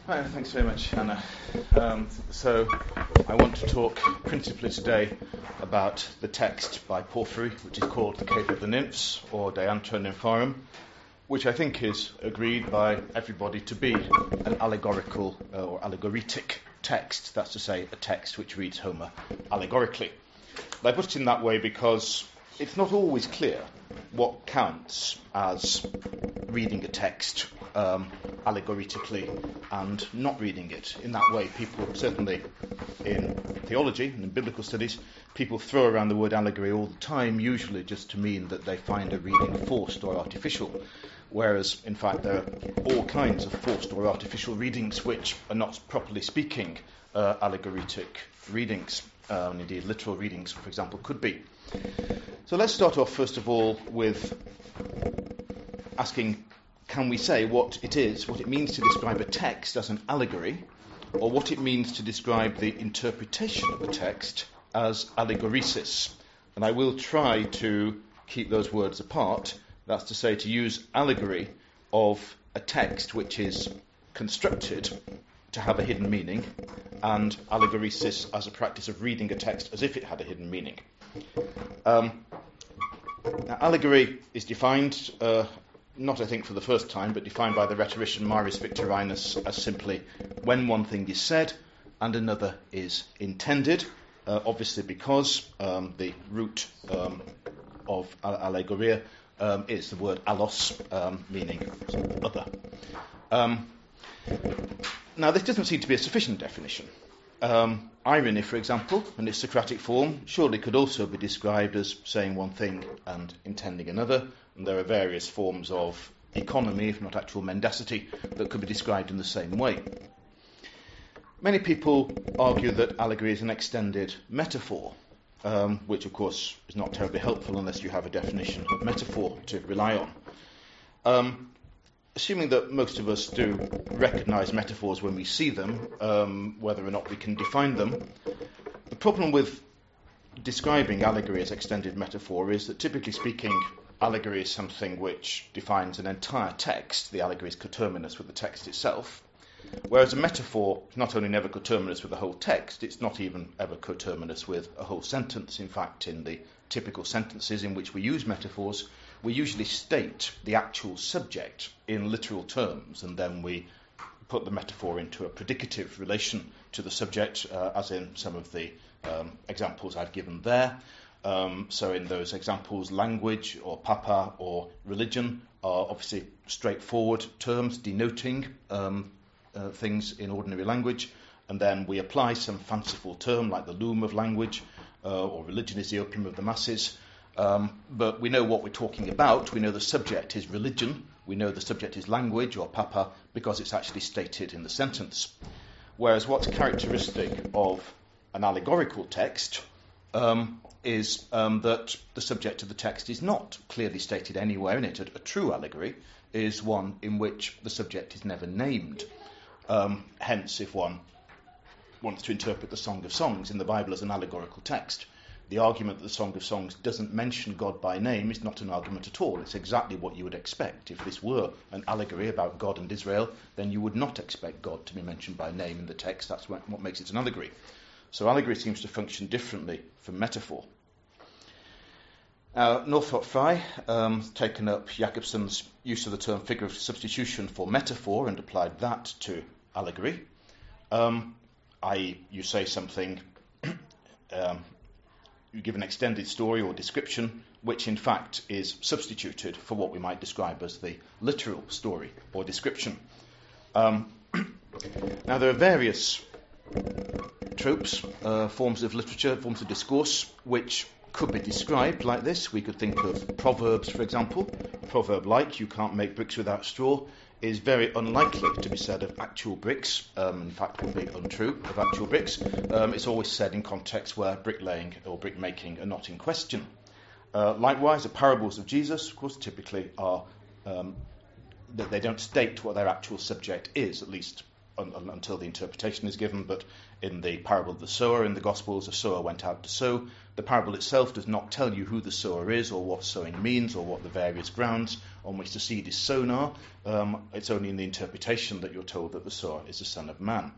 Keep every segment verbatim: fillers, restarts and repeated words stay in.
Hi, thanks very much, Anna. Um, so, I want to talk principally today about the text by Porphyry, which is called The Cave of the Nymphs, or De Antro Nympharum, which I think is agreed by everybody to be an allegorical uh, or allegoritic text. That's to say, a text which reads Homer allegorically. And I put it in that way because it's not always clear what counts as reading a text um, allegoritically and not reading it. In that way, people, certainly in theology and in biblical studies, people throw around the word allegory all the time, usually just to mean that they find a reading forced or artificial, whereas, in fact, there are all kinds of forced or artificial readings which are not, properly speaking, uh, allegoritic readings, uh, and indeed literal readings, for example, could be. So let's start off, first of all, with asking, can we say what it is, what it means to describe a text as an allegory, or what it means to describe the interpretation of a text as allegoresis? And I will try to keep those words apart. That's to say, to use allegory of a text which is constructed to have a hidden meaning, and allegoresis as a practice of reading a text as if it had a hidden meaning. Um, now, allegory is defined, uh, not I think for the first time, but defined by the rhetorician Marius Victorinus as simply when one thing is said and another is intended, uh, obviously because um, the root um, of allegoria um, is the word allos, um, meaning other. Um, now, this doesn't seem to be a sufficient definition. Um, irony, for example, in its Socratic form, surely could also be described as saying one thing and intending another, and there are various forms of economy, if not actual mendacity, that could be described in the same way. Many people argue that allegory is an extended metaphor, um, which, of course, is not terribly helpful unless you have a definition of metaphor to rely on. Um, Assuming that most of us do recognise metaphors when we see them, um, whether or not we can define them, the problem with describing allegory as extended metaphor is that, typically speaking, allegory is something which defines an entire text. The allegory is coterminous with the text itself, whereas a metaphor is not only never coterminous with the whole text, it's not even ever coterminous with a whole sentence. In fact, in the typical sentences in which we use metaphors, we usually state the actual subject in literal terms, and then we put the metaphor into a predicative relation to the subject, uh, as in some of the um, examples I've given there. Um, so in those examples, language or papa or religion are obviously straightforward terms denoting um, uh, things in ordinary language, and then we apply some fanciful term like the loom of language, uh, or religion is the opium of the masses. Um, but we know what we're talking about. We know the subject is religion. We know the subject is language or papa because it's actually stated in the sentence. Whereas what's characteristic of an allegorical text um, is um, that the subject of the text is not clearly stated anywhere in it. A, a true allegory is one in which the subject is never named. Um, hence, if one wants to interpret the Song of Songs in the Bible as an allegorical text, the argument that the Song of Songs doesn't mention God by name is not an argument at all. It's exactly what you would expect. If this were an allegory about God and Israel, then you would not expect God to be mentioned by name in the text. That's what, what makes it an allegory. So allegory seems to function differently from metaphor. Now, Northrop Frye um, taken up Jacobson's use of the term figure of substitution for metaphor and applied that to allegory. Um, that is, you say something... um, You give an extended story or description, which in fact is substituted for what we might describe as the literal story or description. Um, now, there are various tropes, uh, forms of literature, forms of discourse, which could be described like this. We could think of proverbs, for example. A proverb like, you can't make bricks without straw, is very unlikely to be said of actual bricks. Um, in fact, would be untrue of actual bricks. Um, it's always said in contexts where bricklaying or brick making are not in question. Uh, likewise, the parables of Jesus, of course, typically are um, that they don't state what their actual subject is, at least un- un- until the interpretation is given. But in the parable of the sower in the Gospels, the sower went out to sow. The parable itself does not tell you who the sower is or what sowing means or what the various grounds on which the seed is sown are. Um, it's only in the interpretation that you're told that the sower is the Son of Man.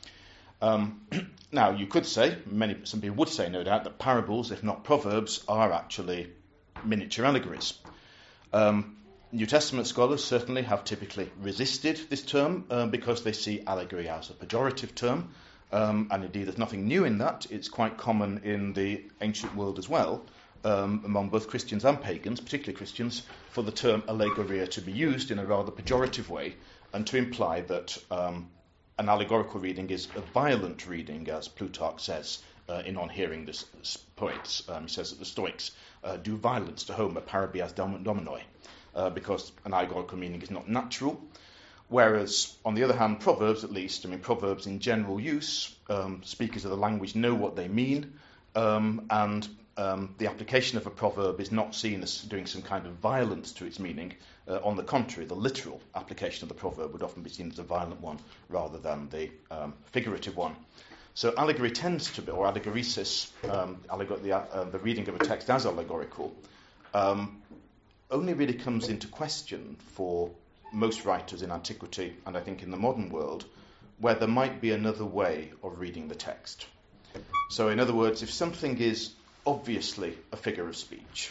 Um, now, you could say, many, some people would say, no doubt, that parables, if not proverbs, are actually miniature allegories. Um, New Testament scholars certainly have typically resisted this term uh, because they see allegory as a pejorative term, um, and indeed there's nothing new in that. It's quite common in the ancient world as well, um, among both Christians and pagans, particularly Christians, for the term allegoria to be used in a rather pejorative way and to imply that um, an allegorical reading is a violent reading, as Plutarch says uh, in On Hearing the Poets. Um, he says that the Stoics uh, do violence to Homer, parabias dominoi, uh, because an allegorical meaning is not natural. Whereas, on the other hand, proverbs, at least, I mean, proverbs in general use, um, speakers of the language know what they mean, um, and um, the application of a proverb is not seen as doing some kind of violence to its meaning. Uh, on the contrary, the literal application of the proverb would often be seen as a violent one rather than the um, figurative one. So allegory tends to be, or allegoresis, um, allegor- the, uh, the reading of a text as allegorical, um, only really comes into question for most writers in antiquity, and I think in the modern world, where there might be another way of reading the text. So in other words, if something is obviously a figure of speech,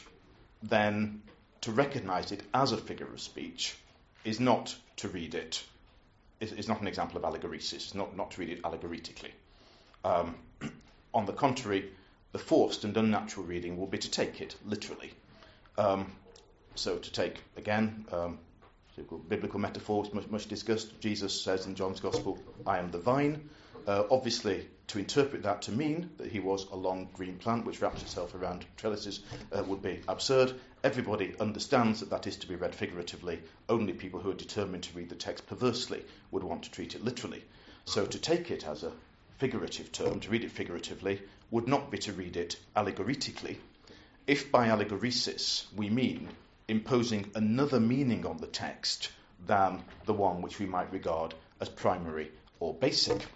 then to recognise it as a figure of speech is not to read it, is, is not an example of allegoresis, it's not, not to read it allegoritically. Um, on the contrary, the forced and unnatural reading will be to take it literally. Um, so to take, again, um, biblical metaphors, much, much discussed. Jesus says in John's Gospel, I am the vine. Uh, obviously, to interpret that to mean that he was a long green plant which wraps itself around trellises uh, would be absurd. Everybody understands that that is to be read figuratively. Only people who are determined to read the text perversely would want to treat it literally. So to take it as a figurative term, to read it figuratively, would not be to read it allegoritically. If by allegoresis we mean imposing another meaning on the text than the one which we might regard as primary or basic.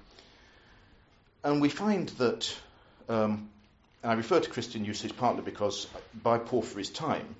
And we find that, um, and I refer to Christian usage partly because by Porphyry's time,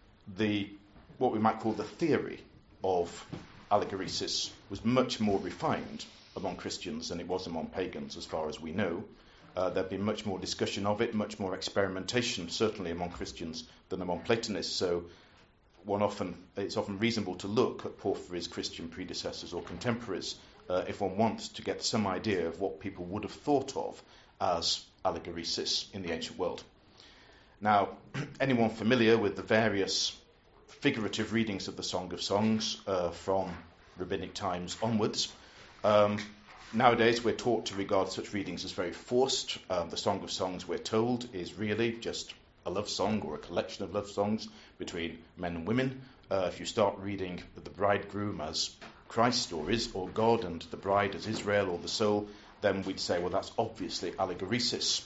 the what we might call the theory of allegoresis was much more refined among Christians than it was among pagans, as far as we know. Uh, there'd been much more discussion of it, much more experimentation, certainly among Christians than among Platonists. So one often it's often reasonable to look at Porphyry's Christian predecessors or contemporaries uh, if one wants to get some idea of what people would have thought of as allegoresis in the ancient world. Now, anyone familiar with the various figurative readings of the Song of Songs uh, from rabbinic times onwards, um, nowadays we're taught to regard such readings as very forced. Um, the Song of Songs, we're told, is really just a love song or a collection of love songs between men and women. Uh, if you start reading the bridegroom as Christ or, is, or God and the bride as Israel or the soul, then we'd say, well, that's obviously allegoresis.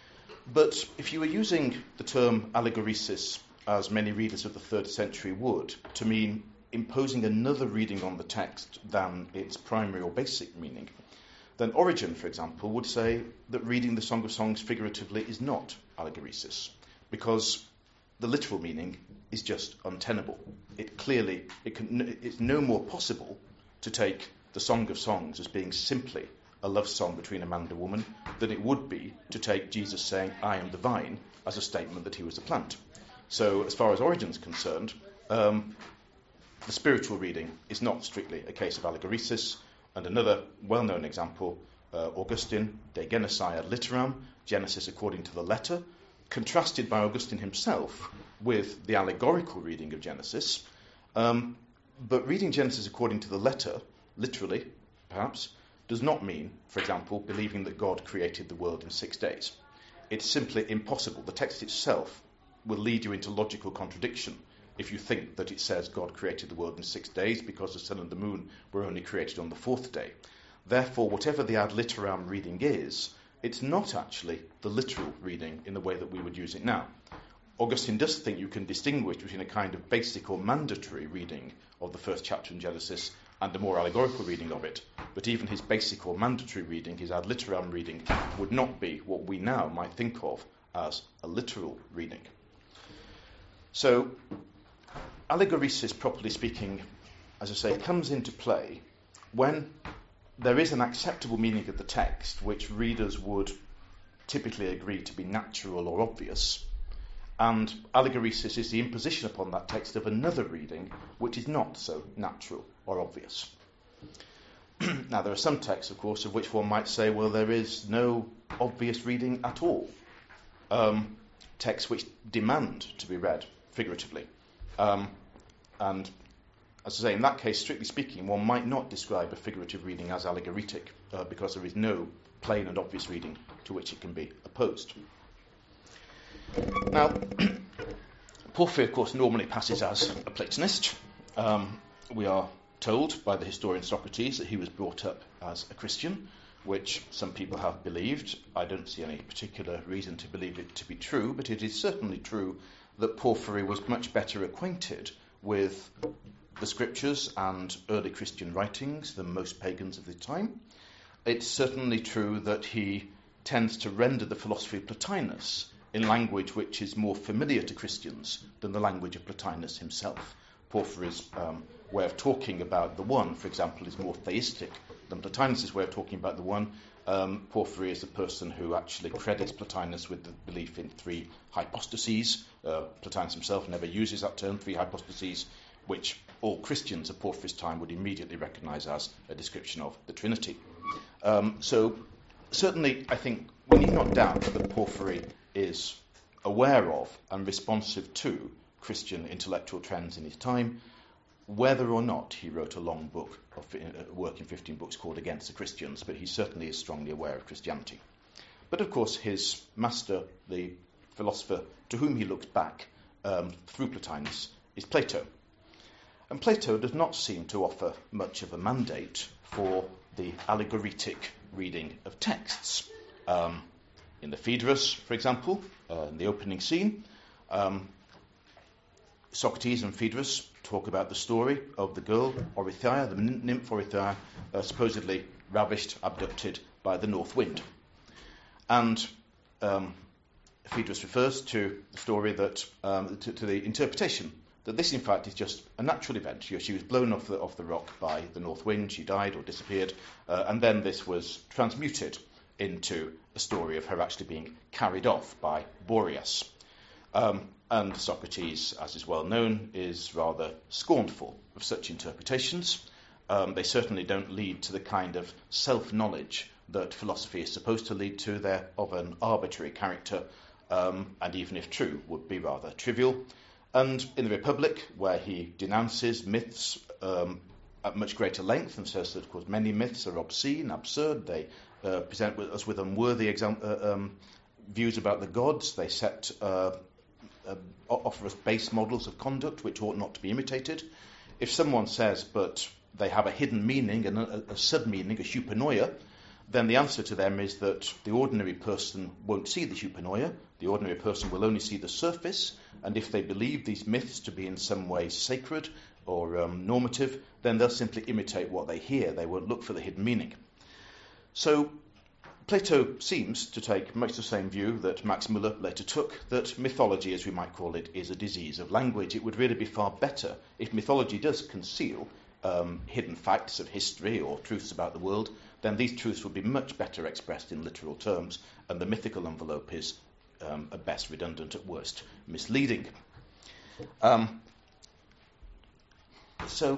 But if you were using the term allegoresis, as many readers of the third century would, to mean imposing another reading on the text than its primary or basic meaning, then Origen, for example, would say that reading the Song of Songs figuratively is not allegoresis, because the literal meaning is just untenable. It clearly, it can, it's no more possible to take the Song of Songs as being simply a love song between a man and a woman than it would be to take Jesus saying, I am the vine, as a statement that he was the plant. So as far as Origen's concerned, um, the spiritual reading is not strictly a case of allegoresis. And another well-known example, uh, Augustine, De Genesis ad Litteram, Genesis according to the letter, contrasted by Augustine himself with the allegorical reading of Genesis. Um, but reading Genesis according to the letter, literally, perhaps, does not mean, for example, believing that God created the world in six days. It's simply impossible. The text itself will lead you into logical contradiction if you think that it says God created the world in six days because the sun and the moon were only created on the fourth day. Therefore, whatever the ad litteram reading is, it's not actually the literal reading in the way that we would use it now. Augustine does think you can distinguish between a kind of basic or mandatory reading of the first chapter in Genesis and a more allegorical reading of it. But even his basic or mandatory reading, his ad litteram reading, would not be what we now might think of as a literal reading. So, allegoresis, properly speaking, as I say, comes into play when there is an acceptable meaning of the text which readers would typically agree to be natural or obvious, and allegoresis is the imposition upon that text of another reading which is not so natural or obvious. Now, there are some texts, of course, of which one might say, well, there is no obvious reading at all. Um, texts which demand to be read figuratively. Um, and, as I say, in that case, strictly speaking, one might not describe a figurative reading as allegoretic, uh, because there is no plain and obvious reading to which it can be opposed. Now, Porphyry, of course, normally passes as a Platonist. Um, we are told by the historian Socrates that he was brought up as a Christian, which some people have believed. I don't see any particular reason to believe it to be true, but it is certainly true that Porphyry was much better acquainted with the scriptures and early Christian writings than most pagans of the time. It's certainly true that he tends to render the philosophy of Plotinus in language which is more familiar to Christians than the language of Plotinus himself. Porphyry's um, way of talking about the one, for example, is more theistic than Plotinus' way of talking about the one. Um, Porphyry is a person who actually credits Plotinus with the belief in three hypostases. Uh, Plotinus himself never uses that term, three hypostases, which all Christians of Porphyry's time would immediately recognize as a description of the Trinity. Um, so certainly, I think we need not doubt that Porphyry is aware of and responsive to Christian intellectual trends in his time, whether or not he wrote a long book, of uh, work in fifteen books called Against the Christians, but he certainly is strongly aware of Christianity. But of course, his master, the philosopher to whom he looks back um, through Plotinus, is Plato. And Plato does not seem to offer much of a mandate for the allegoretic reading of texts. Um, in the Phaedrus, for example, uh, in the opening scene, um, Socrates and Phaedrus talk about the story of the girl Orithyia, the nymph Orithyia, uh, supposedly ravished, abducted by the north wind. And um, Phaedrus refers to the story that, um, to, to the interpretation that this, in fact, is just a natural event. She, she was blown off the, off the rock by the north wind, she died or disappeared, uh, and then this was transmuted into a story of her actually being carried off by Boreas. Um, and Socrates, as is well known, is rather scornful of such interpretations. Um, they certainly don't lead to the kind of self-knowledge that philosophy is supposed to lead to. They're of an arbitrary character, um, and even if true, would be rather trivial. And in the Republic, where he denounces myths um, at much greater length and says that, of course, many myths are obscene, absurd, they uh, present us with unworthy exam- uh, um, views about the gods, they set uh, uh, offer us base models of conduct which ought not to be imitated. If someone says, but they have a hidden meaning and a, a sub-meaning, a hyponoia, then the answer to them is that the ordinary person won't see the hyponoia. The ordinary person will only see the surface, and if they believe these myths to be in some way sacred or um, normative, then they'll simply imitate what they hear. They won't look for the hidden meaning. So Plato seems to take much the same view that Max Müller later took, that mythology, as we might call it, is a disease of language. It would really be far better if mythology does conceal um, hidden facts of history or truths about the world, then these truths would be much better expressed in literal terms, and the mythical envelope is um, at best redundant, at worst misleading. Um, so,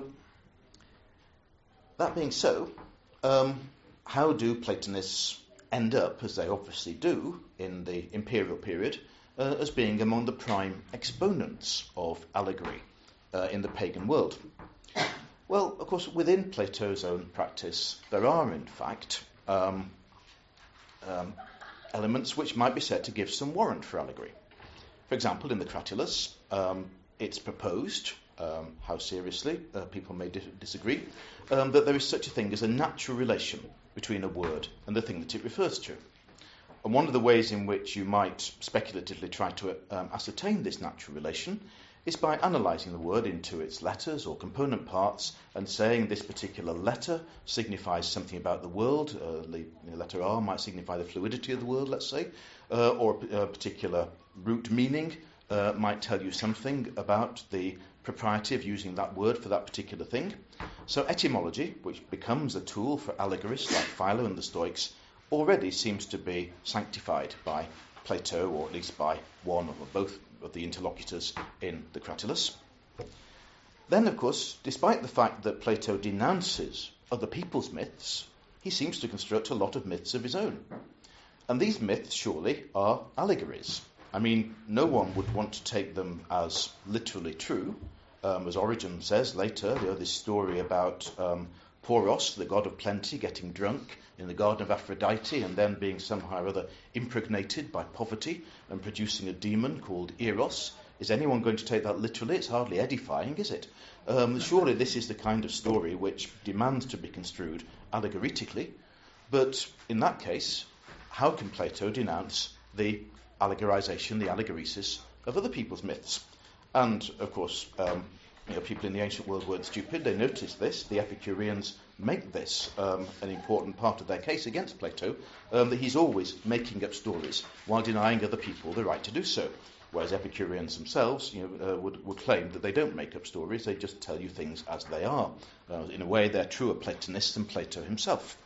that being so, um, how do Platonists end up, as they obviously do in the imperial period, uh, as being among the prime exponents of allegory uh, in the pagan world? Well, of course, within Plato's own practice, there are, in fact, um, um, elements which might be said to give some warrant for allegory. For example, in the Cratylus, um, it's proposed, um, how seriously uh, people may di- disagree, um, that there is such a thing as a natural relation between a word and the thing that it refers to. And one of the ways in which you might speculatively try to um, ascertain this natural relation is by analysing the word into its letters or component parts and saying this particular letter signifies something about the world. Uh, the, the letter R might signify the fluidity of the world, let's say, uh, or a, a particular root meaning uh, might tell you something about the propriety of using that word for that particular thing. So etymology, which becomes a tool for allegorists like Philo and the Stoics, already seems to be sanctified by Plato, or at least by one or both of the interlocutors in the Cratylus. Then, of course, despite the fact that Plato denounces other people's myths, he seems to construct a lot of myths of his own. And these myths, surely, are allegories. I mean, no one would want to take them as literally true. Um, as Origen says later, you know, this story about um, Poros, the god of plenty, getting drunk in the garden of Aphrodite and then being somehow or other impregnated by poverty and producing a demon called Eros. Is anyone going to take that literally? It's hardly edifying, is it? Um, surely this is the kind of story which demands to be construed allegoritically. But in that case, how can Plato denounce the allegorization, the allegoresis of other people's myths? And, of course, um, you know, people in the ancient world weren't stupid. They noticed this. The Epicureans make this um, an important part of their case against Plato, um, that he's always making up stories while denying other people the right to do so. Whereas Epicureans themselves, you know, uh, would, would claim that they don't make up stories, they just tell you things as they are. Uh, in a way, they're truer Platonists than Plato himself.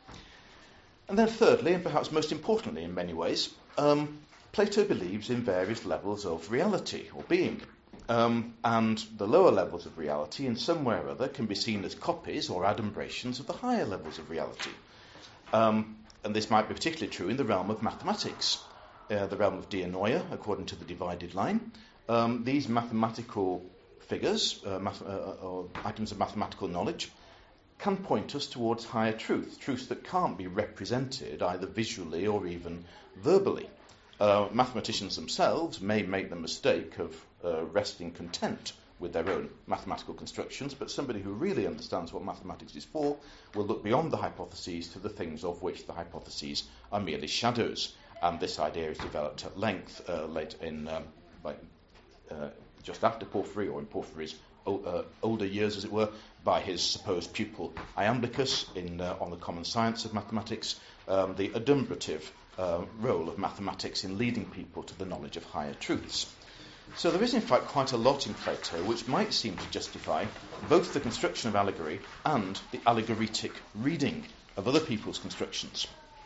And then thirdly, and perhaps most importantly in many ways, um, Plato believes in various levels of reality or being. Um, and the lower levels of reality, in some way or other, can be seen as copies or adumbrations of the higher levels of reality. Um, and this might be particularly true in the realm of mathematics. Uh, the realm of dianoia, according to the divided line. Um, these mathematical figures, uh, math- uh, or items of mathematical knowledge, can point us towards higher truths, truths that can't be represented either visually or even verbally. Uh, mathematicians themselves may make the mistake of uh, resting content with their own mathematical constructions, but somebody who really understands what mathematics is for will look beyond the hypotheses to the things of which the hypotheses are merely shadows. And this idea is developed at length uh, late in, um, like, uh, just after Porphyry, or in Porphyry's o- uh, older years, as it were, by his supposed pupil Iamblichus in uh, On the Common Science of Mathematics, um, the adumbrative uh, role of mathematics in leading people to the knowledge of higher truths. So there is, in fact, quite a lot in Plato which might seem to justify both the construction of allegory and the allegoritic reading of other people's constructions.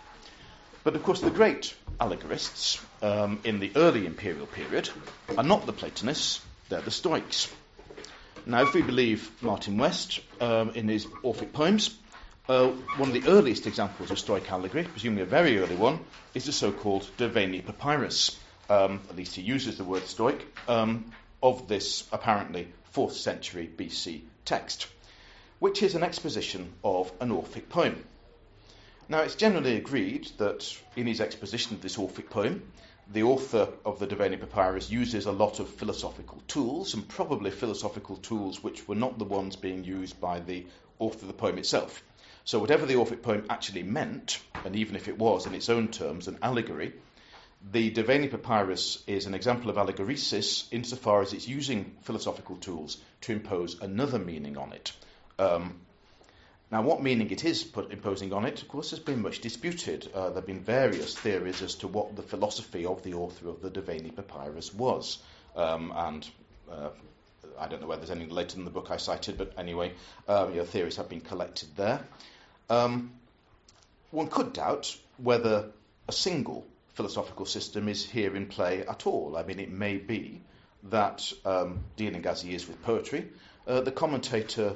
But, of course, the great allegorists um, in the early imperial period are not the Platonists, they're the Stoics. Now, if we believe Martin West um, in his Orphic poems, uh, one of the earliest examples of Stoic allegory, presumably a very early one, is the so-called De Veni Papyrus. Um, at least he uses the word Stoic, um, of this apparently fourth century B C text, which is an exposition of an Orphic poem. Now, it's generally agreed that in his exposition of this Orphic poem, the author of the De Veni Papyrus uses a lot of philosophical tools, and probably philosophical tools which were not the ones being used by the author of the poem itself. So whatever the Orphic poem actually meant, and even if it was in its own terms an allegory, the De Veni Papyrus is an example of allegoresis insofar as it's using philosophical tools to impose another meaning on it. Um, Now, what meaning it is put, imposing on it, of course, has been much disputed. Uh, there have been various theories as to what the philosophy of the author of the De Veni Papyrus was. Um, and uh, I don't know whether there's any later in the book I cited, but anyway, uh, you know, theories have been collected there. Um, one could doubt whether a single philosophical system is here in play at all. I mean, it may be that, um, dealing as he is with poetry, uh, the commentator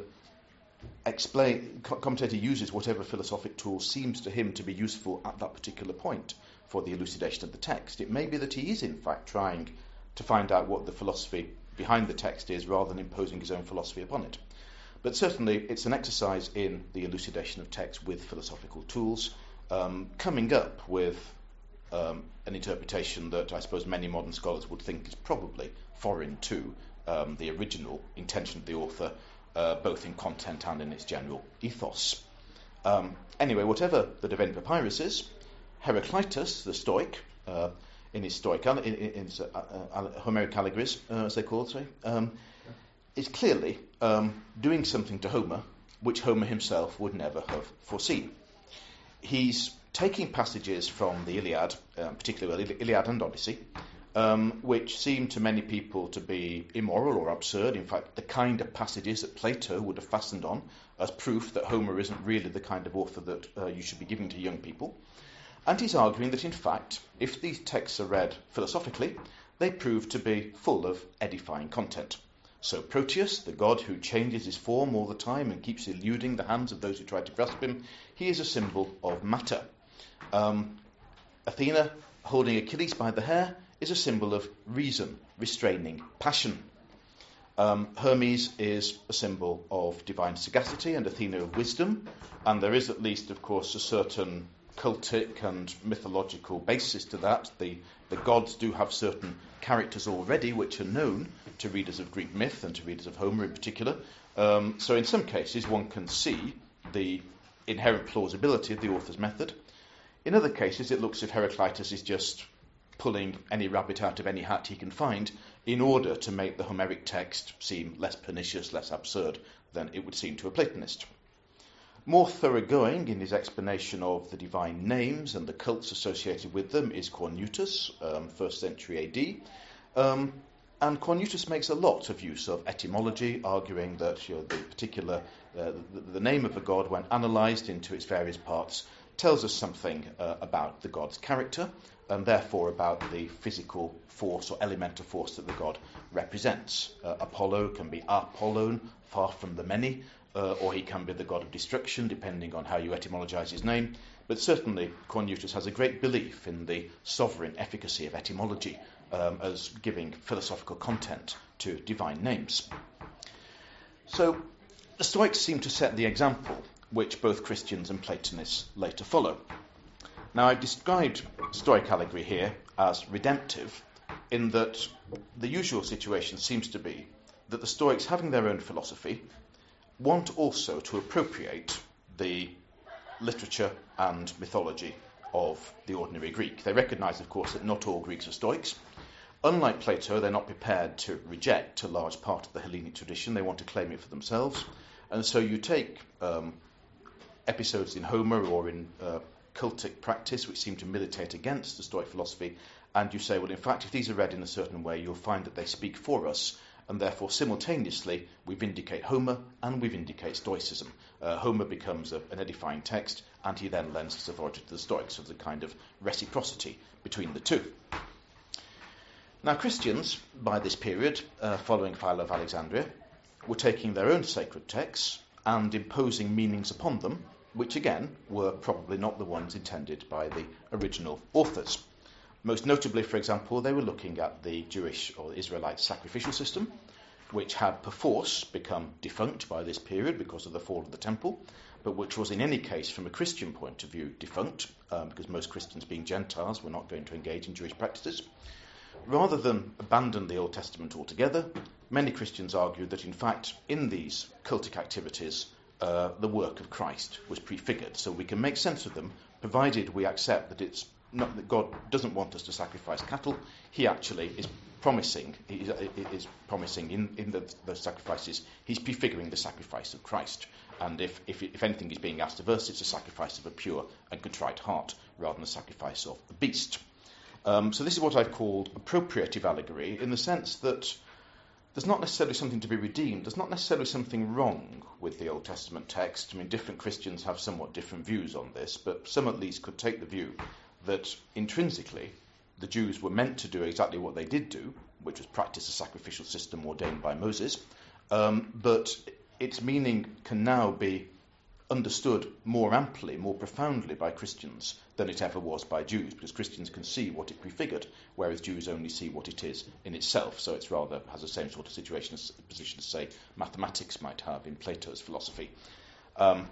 Explain, commentator uses whatever philosophic tool seems to him to be useful at that particular point for the elucidation of the text. It may be that he is, in fact, trying to find out what the philosophy behind the text is rather than imposing his own philosophy upon it. But certainly it's an exercise in the elucidation of text with philosophical tools, um, coming up with um, an interpretation that I suppose many modern scholars would think is probably foreign to um, the original intention of the author, Uh, both in content and in its general ethos. Um, anyway, whatever the De Veni Papyrus is, Heraclitus, the Stoic, uh, in his Stoic, in, in, in his, uh, uh, Homeric allegories, uh, as they call it, sorry, um, is clearly um, doing something to Homer which Homer himself would never have foreseen. He's taking passages from the Iliad, uh, particularly Iliad and Odyssey, um, which seem to many people to be immoral or absurd. In fact, the kind of passages that Plato would have fastened on as proof that Homer isn't really the kind of author that uh, you should be giving to young people. And he's arguing that, in fact, if these texts are read philosophically, they prove to be full of edifying content. So Proteus, the god who changes his form all the time and keeps eluding the hands of those who try to grasp him, he is a symbol of matter. Um, Athena, holding Achilles by the hair, is a symbol of reason, restraining passion. Um, Hermes is a symbol of divine sagacity and Athena of wisdom, and there is at least, of course, a certain cultic and mythological basis to that. The, the gods do have certain characters already which are known to readers of Greek myth and to readers of Homer in particular. Um, so in some cases one can see the inherent plausibility of the author's method. In other cases it looks as if Heraclitus is just pulling any rabbit out of any hat he can find in order to make the Homeric text seem less pernicious, less absurd than it would seem to a Platonist. More thoroughgoing in his explanation of the divine names and the cults associated with them is Cornutus, um, first century A D. Um, and Cornutus makes a lot of use of etymology, arguing that you know, the particular uh, the, the name of a god, when analysed into its various parts, tells us something uh, about the god's character, and therefore about the physical force or elemental force that the god represents. Uh, Apollo can be Apollon, far from the many, uh, or he can be the god of destruction, depending on how you etymologize his name. But certainly Cornutus has a great belief in the sovereign efficacy of etymology um, as giving philosophical content to divine names. So the Stoics seem to set the example, which both Christians and Platonists later follow. Now, I've described Stoic allegory here as redemptive, in that the usual situation seems to be that the Stoics, having their own philosophy, want also to appropriate the literature and mythology of the ordinary Greek. They recognise, of course, that not all Greeks are Stoics. Unlike Plato, they're not prepared to reject a large part of the Hellenic tradition. They want to claim it for themselves. And so you take um, episodes in Homer or in uh, cultic practice which seem to militate against the Stoic philosophy, and you say, well, in fact, if these are read in a certain way, you'll find that they speak for us, and therefore simultaneously we vindicate Homer and we vindicate Stoicism. Uh, Homer becomes a, an edifying text, and he then lends his authority to the Stoics, so there's a kind of reciprocity between the two. Now, Christians, by this period, uh, following Philo of Alexandria, were taking their own sacred texts and imposing meanings upon them, which again were probably not the ones intended by the original authors. Most notably, for example, they were looking at the Jewish or Israelite sacrificial system, which had perforce become defunct by this period because of the fall of the temple, but which was in any case, from a Christian point of view, defunct, um, because most Christians, being Gentiles, were not going to engage in Jewish practices. Rather than abandon the Old Testament altogether, many Christians argued that, in fact, in these cultic activities, uh, the work of Christ was prefigured. So we can make sense of them, provided we accept that it's not that God doesn't want us to sacrifice cattle. He actually is promising, he is, is promising in, in the, those sacrifices, he's prefiguring the sacrifice of Christ. And if, if, if anything is being asked of us, it's a sacrifice of a pure and contrite heart, rather than a sacrifice of a beast. Um, so this is what I've called appropriative allegory, in the sense that there's not necessarily something to be redeemed. There's not necessarily something wrong with the Old Testament text. I mean, different Christians have somewhat different views on this, but some at least could take the view that intrinsically the Jews were meant to do exactly what they did do, which was practice a sacrificial system ordained by Moses, um, but its meaning can now be understood more amply, more profoundly by Christians than it ever was by Jews, because Christians can see what it prefigured, whereas Jews only see what it is in itself. So it's rather has the same sort of situation as position as, say, mathematics might have in Plato's philosophy. Um,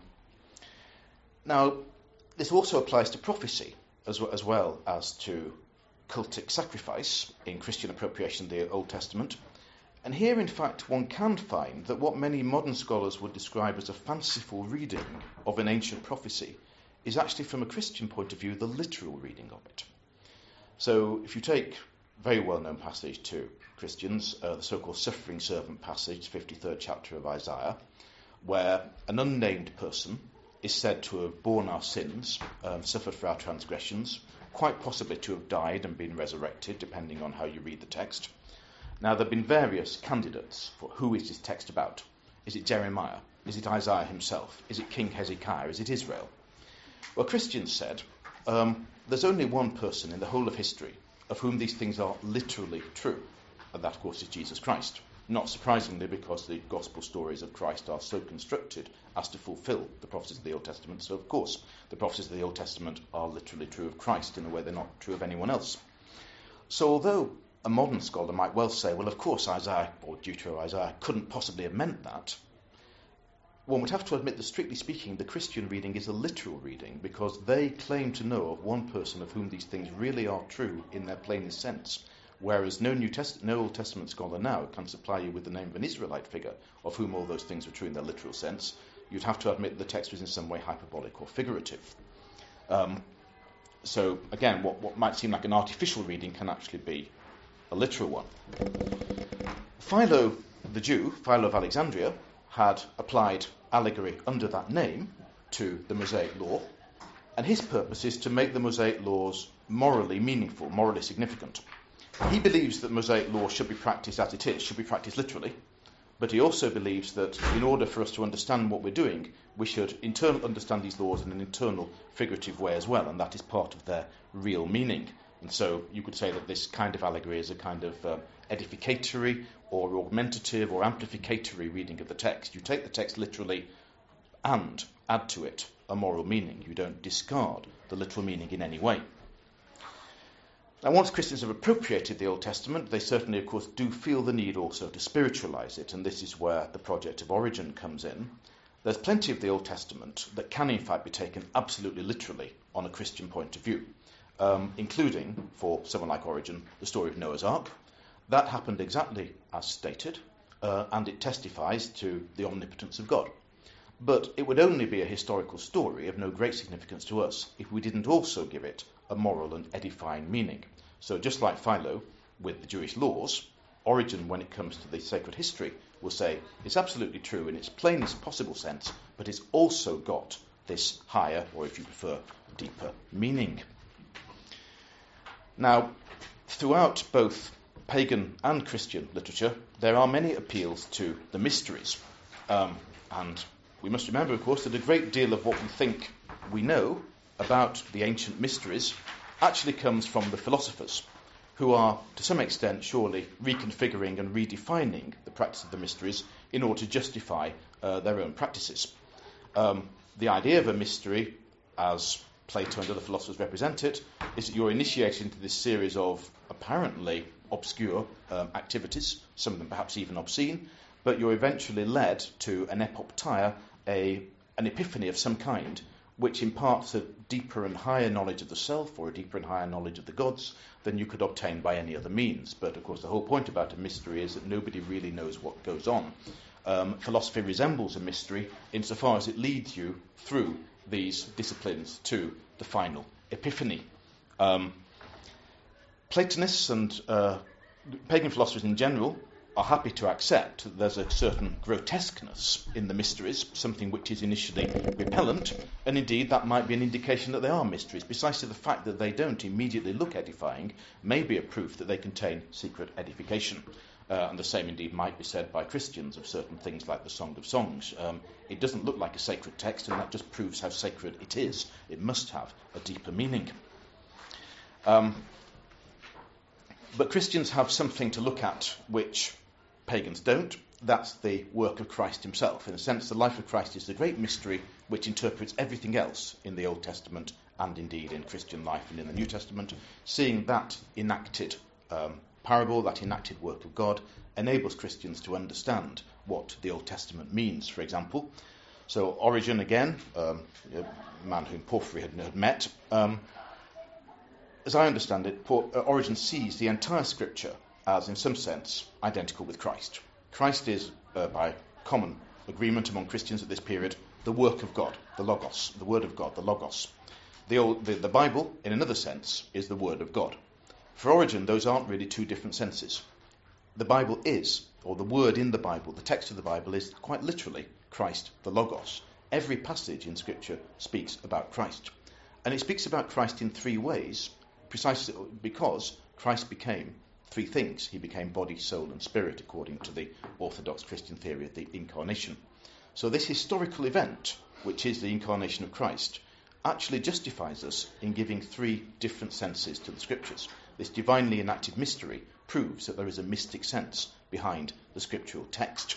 now, this also applies to prophecy as well, as well as to cultic sacrifice in Christian appropriation of the Old Testament. And here, in fact, one can find that what many modern scholars would describe as a fanciful reading of an ancient prophecy is actually, from a Christian point of view, the literal reading of it. So if you take a very well-known passage to Christians, uh, the so-called suffering servant passage, fifty-third chapter of Isaiah, where an unnamed person is said to have borne our sins, um, suffered for our transgressions, quite possibly to have died and been resurrected, depending on how you read the text. Now, there have been various candidates for who is this text about. Is it Jeremiah? Is it Isaiah himself? Is it King Hezekiah? Is it Israel? Well, Christians said um, there's only one person in the whole of history of whom these things are literally true, and that, of course, is Jesus Christ. Not surprisingly, because the gospel stories of Christ are so constructed as to fulfill the prophecies of the Old Testament. So, of course, the prophecies of the Old Testament are literally true of Christ in a way they're not true of anyone else. So, although a modern scholar might well say, well, of course, Isaiah or Deutero-Isaiah couldn't possibly have meant that, one would have to admit that, strictly speaking, the Christian reading is a literal reading, because they claim to know of one person of whom these things really are true in their plainest sense, whereas no New Test- no Old Testament scholar now can supply you with the name of an Israelite figure of whom all those things are true in their literal sense. You'd have to admit the text was in some way hyperbolic or figurative. Um, so, again, what, what might seem like an artificial reading can actually be a literal one. Philo the Jew, Philo of Alexandria, had applied allegory under that name to the Mosaic Law, and his purpose is to make the Mosaic laws morally meaningful, morally significant. He believes that Mosaic law should be practiced as it is, should be practiced literally, but he also believes that in order for us to understand what we're doing, we should internal understand these laws in an internal, figurative way as well, and that is part of their real meaning. And so you could say that this kind of allegory is a kind of uh, edificatory or augmentative or amplificatory reading of the text. You take the text literally and add to it a moral meaning. You don't discard the literal meaning in any way. Now, once Christians have appropriated the Old Testament, they certainly, of course, do feel the need also to spiritualize it, and this is where the project of Origen comes in. There's plenty of the Old Testament that can, in fact, be taken absolutely literally on a Christian point of view, um, including, for someone like Origen, the story of Noah's Ark. That happened exactly as stated, uh, and it testifies to the omnipotence of God. But it would only be a historical story of no great significance to us if we didn't also give it a moral and edifying meaning. So just like Philo with the Jewish laws, Origen, when it comes to the sacred history, will say it's absolutely true in its plainest possible sense, but it's also got this higher, or if you prefer, deeper meaning. Now, throughout both pagan and Christian literature, there are many appeals to the mysteries. Um, and we must remember, of course, that a great deal of what we think we know about the ancient mysteries actually comes from the philosophers, who are, to some extent, surely reconfiguring and redefining the practice of the mysteries in order to justify uh, their own practices. Um, the idea of a mystery, as Plato and other philosophers represent it, is that you're initiated into this series of apparently obscure um, activities, some of them perhaps even obscene, but you're eventually led to an epoptaya, a, an epiphany of some kind, which imparts a deeper and higher knowledge of the self, or a deeper and higher knowledge of the gods, than you could obtain by any other means. But, of course, the whole point about a mystery is that nobody really knows what goes on. Um, philosophy resembles a mystery insofar as it leads you through these disciplines to the final epiphany. Um, Platonists and uh, pagan philosophers in general are happy to accept that there's a certain grotesqueness in the mysteries, something which is initially repellent, and indeed that might be an indication that they are mysteries. Precisely the fact that they don't immediately look edifying may be a proof that they contain secret edification. Uh, and the same indeed might be said by Christians of certain things like the Song of Songs. Um, it doesn't look like a sacred text, and that just proves how sacred it is. It must have a deeper meaning. Um, but Christians have something to look at which pagans don't. That's the work of Christ himself. In a sense, the life of Christ is the great mystery which interprets everything else in the Old Testament and indeed in Christian life and in the New Testament. Seeing that enacted um, parable, that enacted work of God, enables Christians to understand what the Old Testament means, for example. So Origen, again, um, a man whom Porphyry had, had met, um, as I understand it, Por- uh, Origen sees the entire Scripture as, in some sense, identical with Christ. Christ is, uh, by common agreement among Christians at this period, the work of God, the Logos, the Word of God, the Logos. The, old, the, the Bible, in another sense, is the Word of God. For Origen, those aren't really two different senses. The Bible is, or the word in the Bible, the text of the Bible is quite literally Christ, the Logos. Every passage in Scripture speaks about Christ. And it speaks about Christ in three ways, precisely because Christ became three things. He became body, soul, and spirit, according to the Orthodox Christian theory of the incarnation. So this historical event, which is the incarnation of Christ, actually justifies us in giving three different senses to the Scriptures. This divinely enacted mystery proves that there is a mystic sense behind the scriptural text.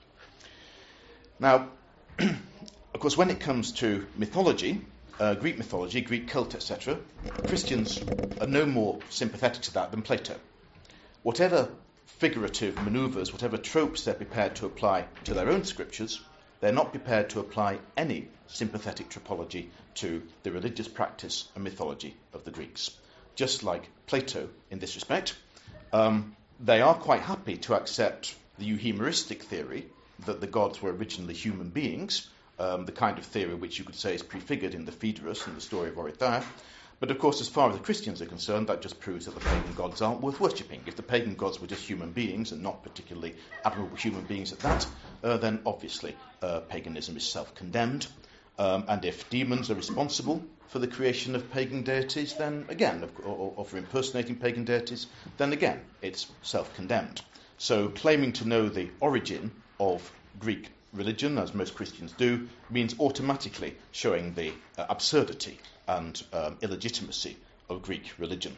Now, of course, when it comes to mythology, uh, Greek mythology, Greek cult, et cetera, Christians are no more sympathetic to that than Plato. Whatever figurative manoeuvres, whatever tropes they're prepared to apply to their own scriptures, they're not prepared to apply any sympathetic tropology to the religious practice and mythology of the Greeks. Just like Plato in this respect, um, they are quite happy to accept the euhemeristic theory that the gods were originally human beings, um, the kind of theory which you could say is prefigured in the Phaedrus and the story of Orythea. But of course, as far as the Christians are concerned, that just proves that the pagan gods aren't worth worshipping. If the pagan gods were just human beings and not particularly admirable human beings at that, uh, then obviously uh, paganism is self-condemned. Um, and if demons are responsible for the creation of pagan deities, then again, or, or for impersonating pagan deities, then again, it's self-condemned. So claiming to know the origin of Greek religion, as most Christians do, means automatically showing the uh, absurdity and um, illegitimacy of Greek religion.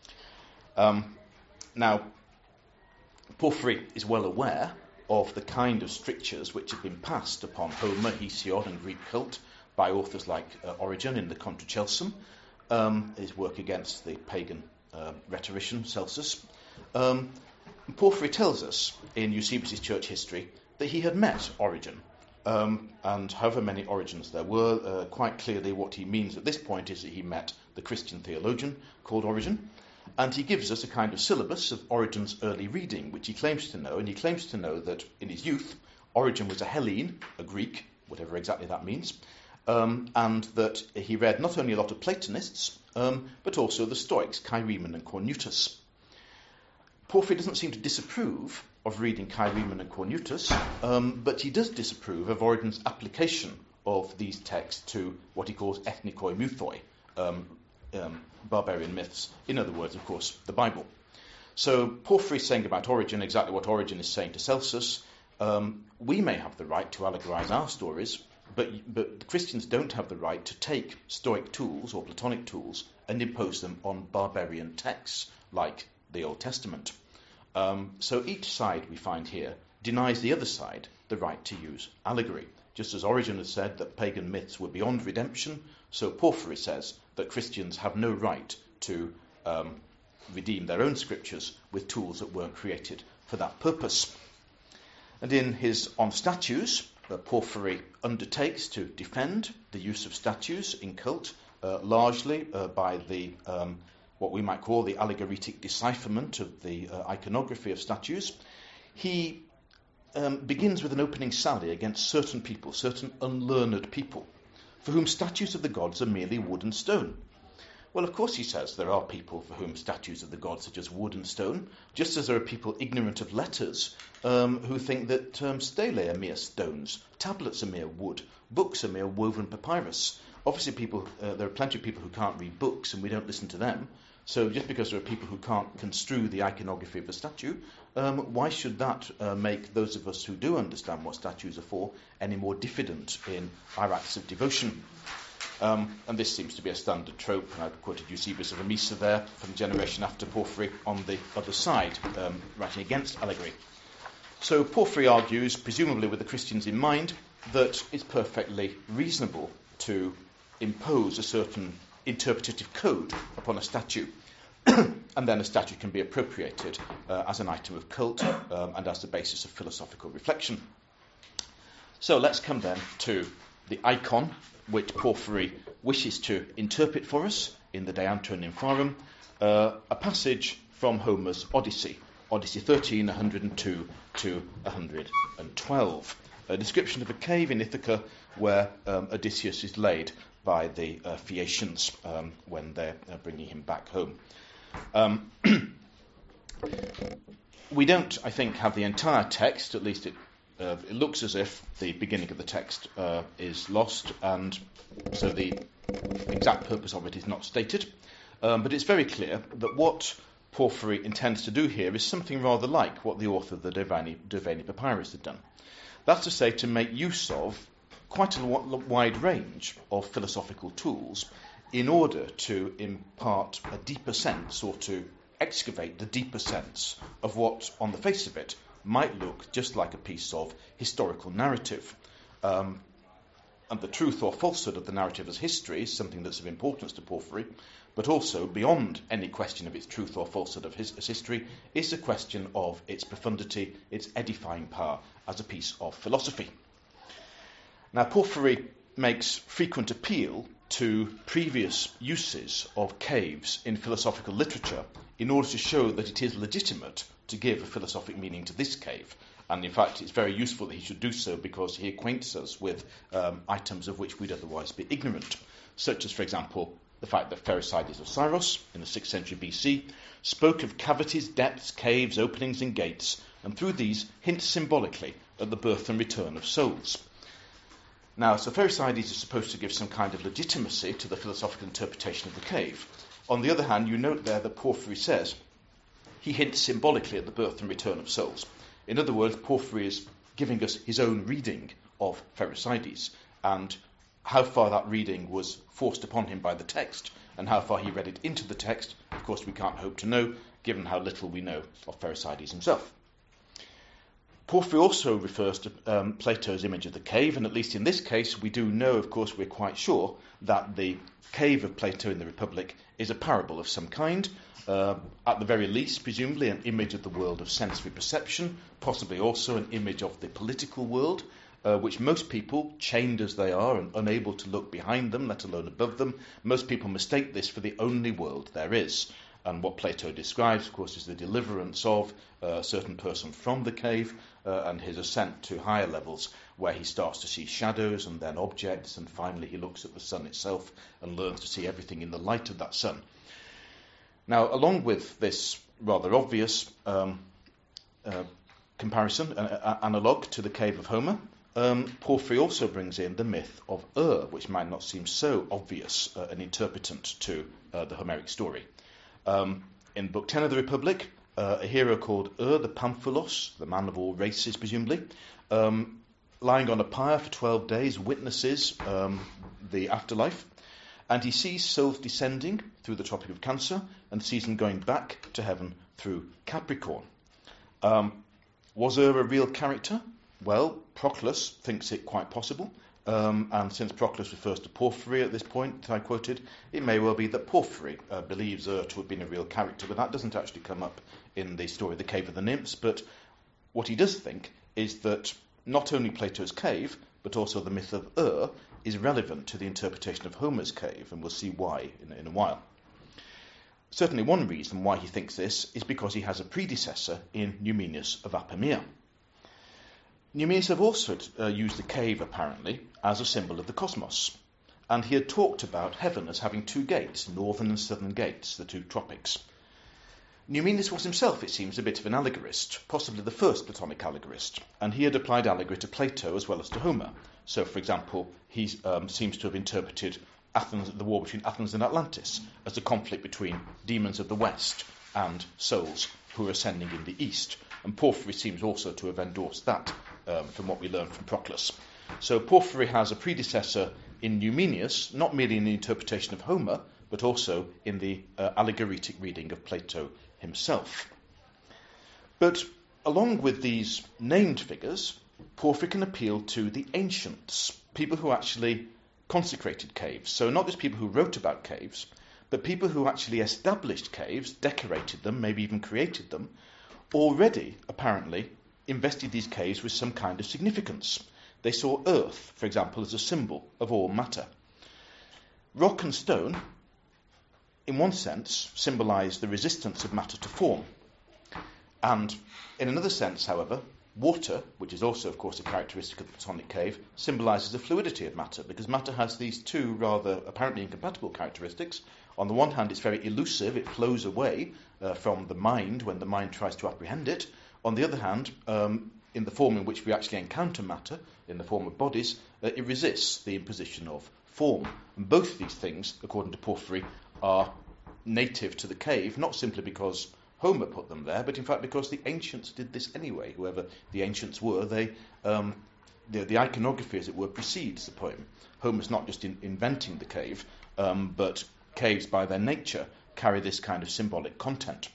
Um, now, Porphyry is well aware of the kind of strictures which have been passed upon Homer, Hesiod, and Greek cult by authors like uh, Origen in the Contra Celsum, um, his work against the pagan uh, rhetorician Celsus. Um, Porphyry tells us in Eusebius' church history that he had met Origen, um, and however many Origins there were, uh, quite clearly what he means at this point is that he met the Christian theologian called Origen, and he gives us a kind of syllabus of Origen's early reading, which he claims to know, and he claims to know that in his youth, Origen was a Hellene, a Greek, whatever exactly that means, um, and that he read not only a lot of Platonists, um, but also the Stoics, Chaeremon and Cornutus. Porphyry doesn't seem to disapprove of reading Chaeremon and Cornutus, um, but he does disapprove of Origen's application of these texts to what he calls ethnikoi mythoi, um, um, barbarian myths. In other words, of course, the Bible. So Porphyry is saying about Origen exactly what Origen is saying to Celsus. Um, we may have the right to allegorize our stories, but, but Christians don't have the right to take Stoic tools or Platonic tools and impose them on barbarian texts like the Old Testament. Um, so each side we find here denies the other side the right to use allegory. Just as Origen has said that pagan myths were beyond redemption, so Porphyry says that Christians have no right to um, redeem their own scriptures with tools that weren't created for that purpose. And in his On Statues, uh, Porphyry undertakes to defend the use of statues in cult, uh, largely uh, by the um, what we might call the allegoritic decipherment of the uh, iconography of statues. He um, begins with an opening sally against certain people, certain unlearned people, for whom statues of the gods are merely wood and stone. Well, of course, he says, there are people for whom statues of the gods are just wood and stone, just as there are people ignorant of letters um, who think that um, stelae are mere stones, tablets are mere wood, books are mere woven papyrus. Obviously, people, uh, there are plenty of people who can't read books, and we don't listen to them. So just because there are people who can't construe the iconography of a statue, um, why should that uh, make those of us who do understand what statues are for any more diffident in our acts of devotion? Um, and this seems to be a standard trope, and I've quoted Eusebius of Emesa there from the generation after Porphyry on the other side, um, writing against allegory. So Porphyry argues, presumably with the Christians in mind, that it's perfectly reasonable to impose a certain interpretative code upon a statue, and then a statue can be appropriated uh, as an item of cult um, and as the basis of philosophical reflection. So let's come then to the icon which Porphyry wishes to interpret for us in the De Antro Nympharum, uh, a passage from Homer's Odyssey, Odyssey thirteen, one hundred two to one hundred twelve, a description of a cave in Ithaca where um, Odysseus is laid by the uh, Phaeacians um, when they're uh, bringing him back home. Um, we don't, I think, have the entire text, at least it, uh, it looks as if the beginning of the text uh, is lost, and so the exact purpose of it is not stated. Um, but it's very clear that what Porphyry intends to do here is something rather like what the author of the Derveni Papyrus had done. That's to say, to make use of quite a wide range of philosophical tools in order to impart a deeper sense, or to excavate the deeper sense of what, on the face of it, might look just like a piece of historical narrative. Um, and the truth or falsehood of the narrative as history is something that's of importance to Porphyry, but also, beyond any question of its truth or falsehood of his, as history, is a question of its profundity, its edifying power as a piece of philosophy. Now, Porphyry makes frequent appeal to previous uses of caves in philosophical literature in order to show that it is legitimate to give a philosophic meaning to this cave. And in fact, it's very useful that he should do so, because he acquaints us with um, items of which we'd otherwise be ignorant, such as, for example, the fact that Pherecydes of Syros, in the sixth century B C, spoke of cavities, depths, caves, openings and gates, and through these hints symbolically at the birth and return of souls. Now, so Pherecydes is supposed to give some kind of legitimacy to the philosophical interpretation of the cave. On the other hand, you note there that Porphyry says he hints symbolically at the birth and return of souls. In other words, Porphyry is giving us his own reading of Pherecydes, and how far that reading was forced upon him by the text, and how far he read it into the text, of course we can't hope to know, given how little we know of Pherecydes himself. Porphyry also refers to um, Plato's image of the cave, and at least in this case we do know, of course, we're quite sure that the cave of Plato in the Republic is a parable of some kind, uh, at the very least, presumably, an image of the world of sensory perception, possibly also an image of the political world, uh, which most people, chained as they are and unable to look behind them, let alone above them, most people mistake this for the only world there is. And what Plato describes, of course, is the deliverance of a certain person from the cave uh, and his ascent to higher levels, where he starts to see shadows and then objects, and finally he looks at the sun itself and learns to see everything in the light of that sun. Now, along with this rather obvious um, uh, comparison, uh, uh, analogue to the cave of Homer, um, Porphyry also brings in the myth of Ur, which might not seem so obvious uh, an interpretant to uh, the Homeric story. Um, in Book ten of the Republic, uh, a hero called Ur the Pamphulos, the man of all races presumably, um, lying on a pyre for twelve days, witnesses um, the afterlife, and he sees souls descending through the Tropic of Cancer and sees them going back to heaven through Capricorn. Um, was Ur a real character? Well, Proclus thinks it quite possible. Um, and since Proclus refers to Porphyry at this point that I quoted, it may well be that Porphyry uh, believes Ur to have been a real character, but that doesn't actually come up in the story of the Cave of the Nymphs. But what he does think is that not only Plato's cave, but also the myth of Ur is relevant to the interpretation of Homer's cave, and we'll see why in, in a while. Certainly one reason why he thinks this is because he has a predecessor in Numenius of Apamea. Numenius had also uh, used the cave, apparently, as a symbol of the cosmos, and he had talked about heaven as having two gates, northern and southern gates, the two tropics. Numenius was himself, it seems, a bit of an allegorist, possibly the first Platonic allegorist, and he had applied allegory to Plato as well as to Homer. So, for example, he um, seems to have interpreted Athens, the war between Athens and Atlantis, as a conflict between demons of the west and souls who are ascending in the east, and Porphyry seems also to have endorsed that um, from what we learn from Proclus. So Porphyry has a predecessor in Numenius, not merely in the interpretation of Homer, but also in the uh, allegoritic reading of Plato himself. But along with these named figures, Porphyry can appeal to the ancients, people who actually consecrated caves. So not just people who wrote about caves, but people who actually established caves, decorated them, maybe even created them, already, apparently, invested these caves with some kind of significance. They saw earth, for example, as a symbol of all matter. Rock and stone, in one sense, symbolise the resistance of matter to form. And in another sense, however, water, which is also, of course, a characteristic of the Platonic cave, symbolises the fluidity of matter, because matter has these two rather apparently incompatible characteristics. On the one hand, it's very elusive, it flows away uh, from the mind when the mind tries to apprehend it. On the other hand, um, in the form in which we actually encounter matter, in the form of bodies, uh, it resists the imposition of form. And both these things, according to Porphyry, are native to the cave, not simply because Homer put them there, but in fact because the ancients did this anyway. Whoever the ancients were, they um, the, the iconography, as it were, precedes the poem. Homer's not just in, inventing the cave, um, but caves by their nature carry this kind of symbolic content.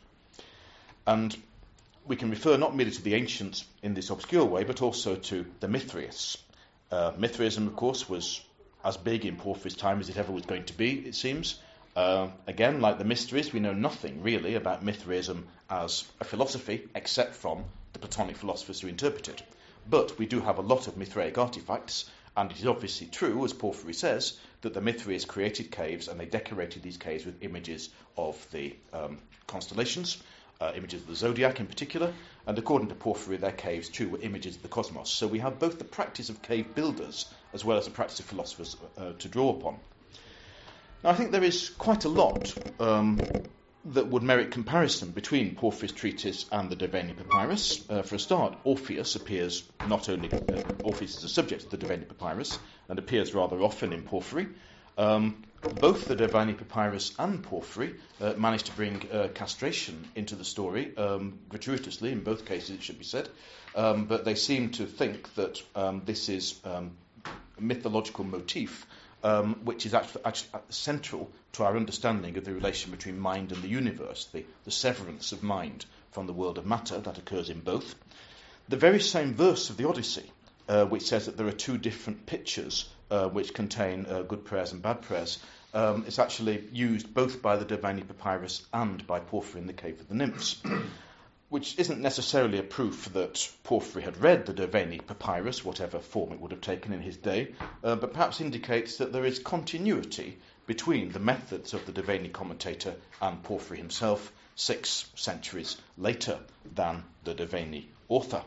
And we can refer not merely to the ancients in this obscure way, but also to the Mithraists. Uh, Mithraism, of course, was as big in Porphyry's time as it ever was going to be, it seems. Uh, again, like the Mysteries, we know nothing really about Mithraism as a philosophy, except from the Platonic philosophers who interpret it. But we do have a lot of Mithraic artifacts, and it is obviously true, as Porphyry says, that the Mithraists created caves, and they decorated these caves with images of the um, constellations, uh, images of the zodiac in particular, and according to Porphyry, their caves too were images of the cosmos. So we have both the practice of cave builders as well as the practice of philosophers uh, to draw upon. Now, I think there is quite a lot um, that would merit comparison between Porphyry's treatise and the Derveni Papyrus. Uh, for a start, Orpheus appears not only, uh, Orpheus is a subject of the Derveni Papyrus and appears rather often in Porphyry. Um, both the Derveni Papyrus and Porphyry uh, managed to bring uh, castration into the story, um, gratuitously, in both cases it should be said, um, but they seem to think that um, this is um, a mythological motif Um, which is actually, actually central to our understanding of the relation between mind and the universe, the, the severance of mind from the world of matter that occurs in both. The very same verse of the Odyssey, uh, which says that there are two different pitchers uh, which contain uh, good prayers and bad prayers, um, is actually used both by the Derveni Papyrus and by Porphyry in the Cave of the Nymphs, which isn't necessarily a proof that Porphyry had read the Derveni Papyrus, whatever form it would have taken in his day, uh, but perhaps indicates that there is continuity between the methods of the Derveni commentator and Porphyry himself, six centuries later than the Derveni author.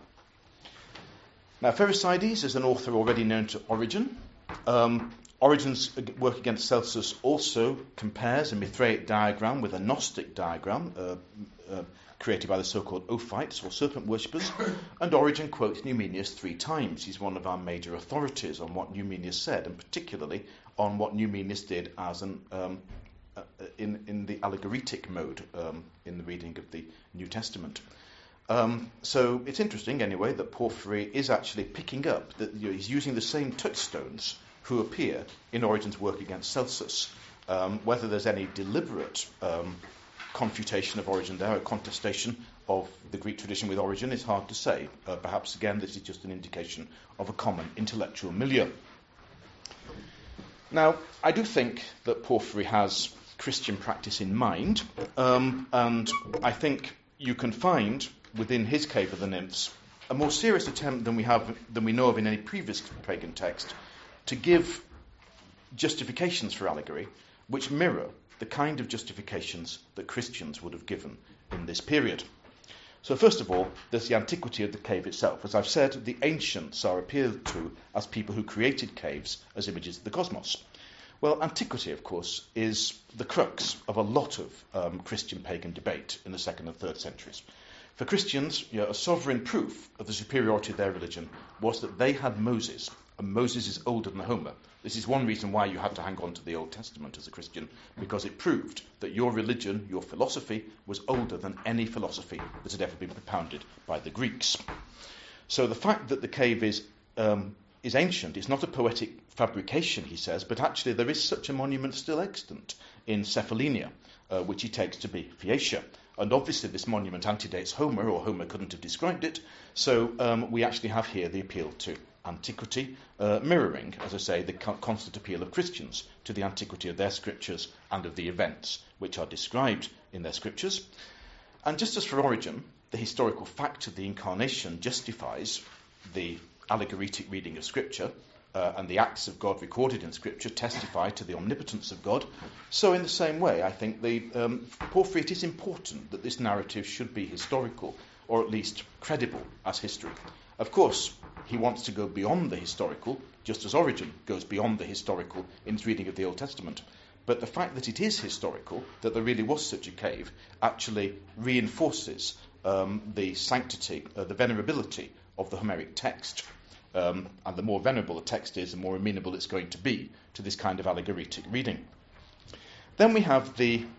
Now, Pherecydes is an author already known to Origen. Um, Origen's work against Celsus also compares a Mithraic diagram with a Gnostic diagram, uh, uh, created by the so-called Ophites, or serpent worshippers, and Origen quotes Numenius three times. He's one of our major authorities on what Numenius said, and particularly on what Numenius did as an um, uh, in, in the allegoritic mode um, in the reading of the New Testament. Um, so it's interesting, anyway, that Porphyry is actually picking up, that you know, he's using the same touchstones who appear in Origen's work against Celsus. Um, whether there's any deliberate um, confutation of Origen there, a contestation of the Greek tradition with Origen, is hard to say. Uh, perhaps, again, this is just an indication of a common intellectual milieu. Now, I do think that Porphyry has Christian practice in mind, um, and I think you can find within his Cave of the Nymphs a more serious attempt than we have than we know of in any previous pagan text to give justifications for allegory which mirror the kind of justifications that Christians would have given in this period. So first of all, there's the antiquity of the cave itself. As I've said, the ancients are appealed to as people who created caves as images of the cosmos. Well, antiquity, of course, is the crux of a lot of um, Christian pagan debate in the second and third centuries. For Christians, you know, a sovereign proof of the superiority of their religion was that they had Moses, and Moses is older than Homer. This is one reason why you had to hang on to the Old Testament as a Christian, because it proved that your religion, your philosophy, was older than any philosophy that had ever been propounded by the Greeks. So the fact that the cave is um, is ancient is not a poetic fabrication, he says, but actually there is such a monument still extant in Cephallenia, uh, which he takes to be Phaeacia. And obviously this monument antedates Homer, or Homer couldn't have described it, so um, we actually have here the appeal to antiquity, uh, mirroring, as I say, the co- constant appeal of Christians to the antiquity of their scriptures and of the events which are described in their scriptures. And just as for Origen, the historical fact of the incarnation justifies the allegoritic reading of Scripture, uh, and the acts of God recorded in Scripture testify to the omnipotence of God, so in the same way, I think the um, Porphyry, it is important that this narrative should be historical, or at least credible as history. Of course, he wants to go beyond the historical, just as Origen goes beyond the historical in his reading of the Old Testament. But the fact that it is historical, that there really was such a cave, actually reinforces um, the sanctity, uh, the venerability of the Homeric text. Um, and the more venerable a text is, the more amenable it's going to be to this kind of allegoritic reading. Then we have the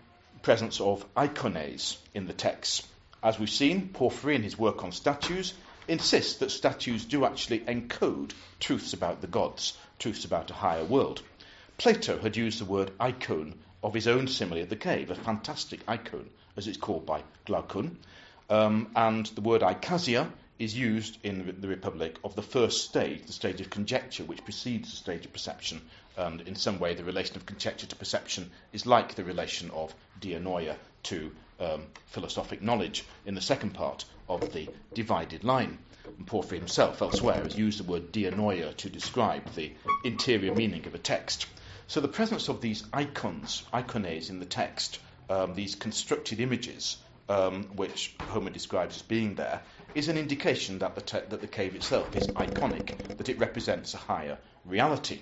presence of ikones in the text. As we've seen, Porphyry in his work on statues insists that statues do actually encode truths about the gods, truths about a higher world. Plato had used the word icon of his own simile of the cave, a fantastic icon, as it's called by Glaucon, um, and the word ikasia is used in the Republic of the first stage, the stage of conjecture, which precedes the stage of perception, and in some way the relation of conjecture to perception is like the relation of dianoia to um, philosophic knowledge in the second part of the divided line. And Porphyry himself elsewhere has used the word dianoia to describe the interior meaning of a text. So the presence of these icons, ikones in the text, um, these constructed images, um, which Homer describes as being there, is an indication that the, te- that the cave itself is iconic, that it represents a higher reality.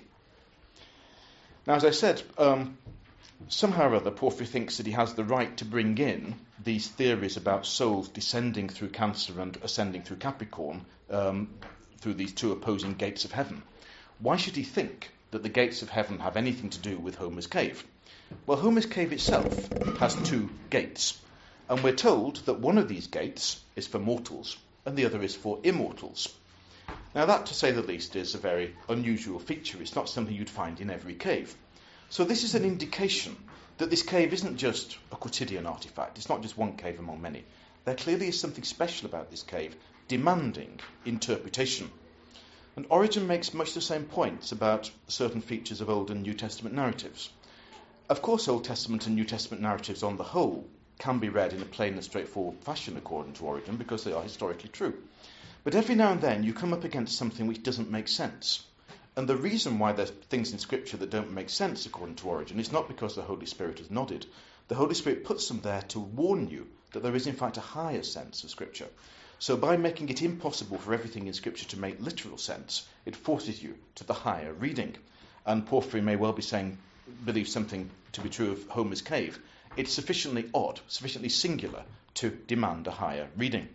Now, as I said, um, somehow or other, Porphyry thinks that he has the right to bring in these theories about souls descending through Cancer and ascending through Capricorn, um, through these two opposing gates of heaven. Why should he think that the gates of heaven have anything to do with Homer's cave? Well, Homer's cave itself has two gates, and we're told that one of these gates is for mortals and the other is for immortals. Now that, to say the least, is a very unusual feature. It's not something you'd find in every cave. So this is an indication that this cave isn't just a quotidian artifact. It's not just one cave among many. There clearly is something special about this cave, demanding interpretation. And Origen makes much the same points about certain features of Old and New Testament narratives. Of course, Old Testament and New Testament narratives on the whole can be read in a plain and straightforward fashion according to Origen because they are historically true. But every now and then you come up against something which doesn't make sense. And the reason why there's things in Scripture that don't make sense according to Origen is not because the Holy Spirit has nodded. The Holy Spirit puts them there to warn you that there is in fact a higher sense of Scripture. So by making it impossible for everything in Scripture to make literal sense, it forces you to the higher reading. And Porphyry may well be saying, believe something to be true of Homer's cave. It's sufficiently odd, sufficiently singular to demand a higher reading.